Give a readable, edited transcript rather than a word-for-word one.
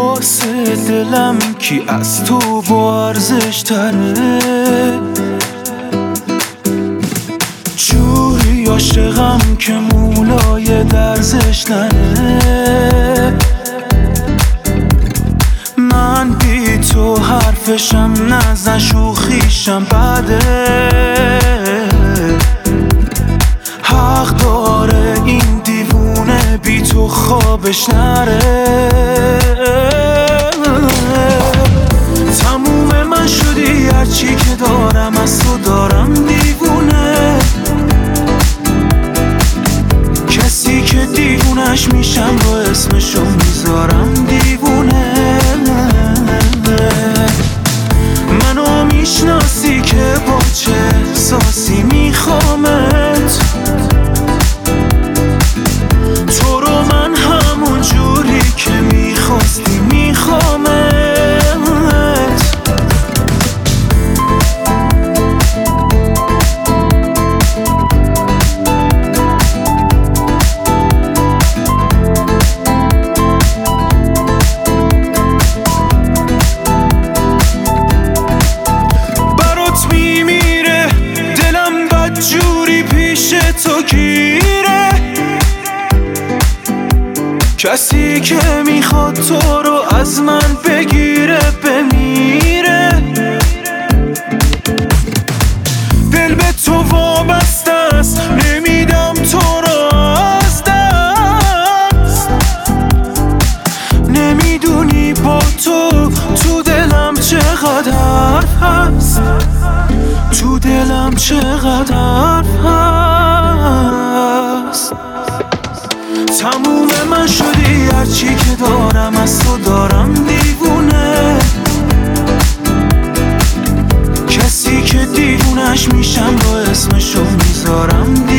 واسه دلم کی از تو با ارزش تره، جوری عاشقم که مولای درزش نره. من بی تو حرفشم نزن شوخیشم بده، حق داره این دیوونه بی تو خوابش نره. تموم من شدی هرچی که دارم از تو دارم دیوونه، کسی که دیوونش میشم رو اسمشو میذارم دیوونه. منو میشناسی که با چه احساسی میخوامت، تو رو من همون جوری که میخواستی میخوامت. تو گیره کسی که میخواد تو رو از من بگیره بمیره. دل به تو وابسته است نمیدم تو رو از دست، نمیدونی با تو دلم چقدر حرف هست، تو دلم چقدر حرف هست. تموم من شدی هرچی که دارم از تو دارم دیوونه، کسی که دیوونش میشم رو اسمشو میذارم